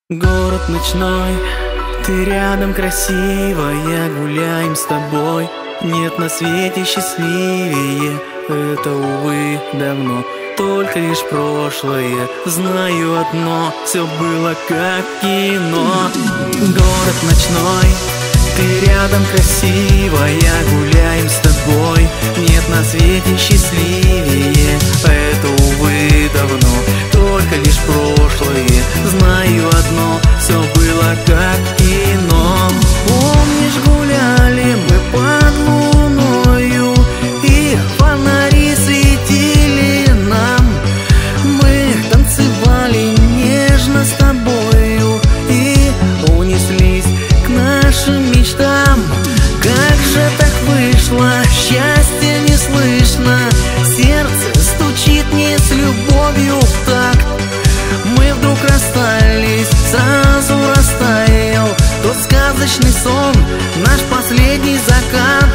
Город ночной, ты рядом красивая, гуляем с тобой. Нет на свете счастливее, это, увы, давно, только лишь прошлое. Знаю одно, все было как кино. Город ночной, ты рядом красивая, гуляем с тобой. Нет на свете счастливее, это, увы, давно, только лишь прошлое. Знаю одно, все было как кино. Помнишь, гуляли мы под луною, и фонари светили нам. Мы танцевали нежно с тобою и унеслись к нашим мечтам. Как же так вышло, счастья не слышно, сердце стучит не с любовью в такт. Мы вдруг расстались, сразу растаял тот сказочный сон, наш последний закат.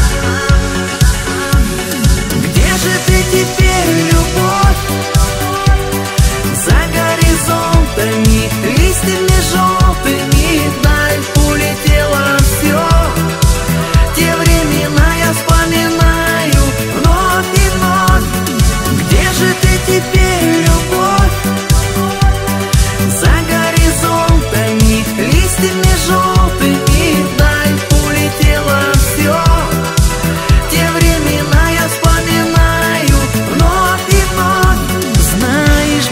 Где же ты теперь, любовь? За горизонтами, листьями желтыми вдаль улетело все. Те времена я вспоминаю вновь и вновь. Где же ты теперь, любовь? За горизонтами, листьями желтыми вдаль улетело все. Те времена я вспоминаю вновь и вновь. Знаешь,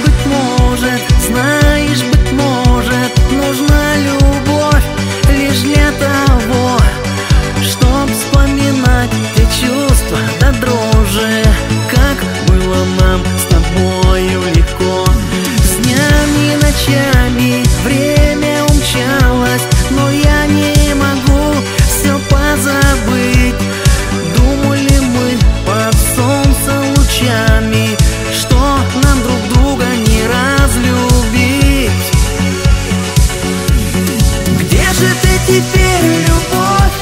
быть может, нужна любовь лишь для того, чтоб вспоминать те чувства до дрожи, как было нам с тобою легко. С днями и ночами время умчалось, но я не могу все позабыть. Думали мы под солнцем лучами, что нам друг друга не разлюбить. Где же ты теперь, любовь?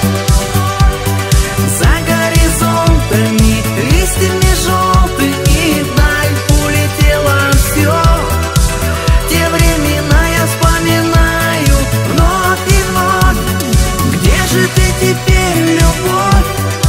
За горизонтами, листьями желтыми вдаль улетело все. Те времена я вспоминаю вновь и вновь. Где же ты теперь, любовь?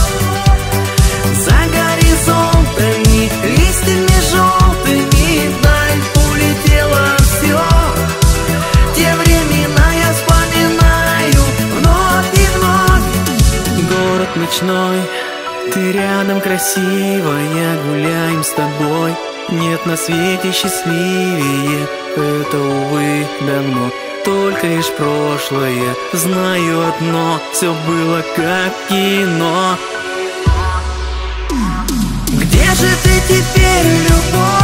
За горизонтами, листьями желтыми вдаль улетело все. Те времена я вспоминаю вновь и вновь. Город ночной, ты рядом красивая, гуляем с тобой. Нет на свете счастливее, это, увы, давно, только лишь прошлое. Знаю одно, все было как кино. Где же ты теперь, любовь?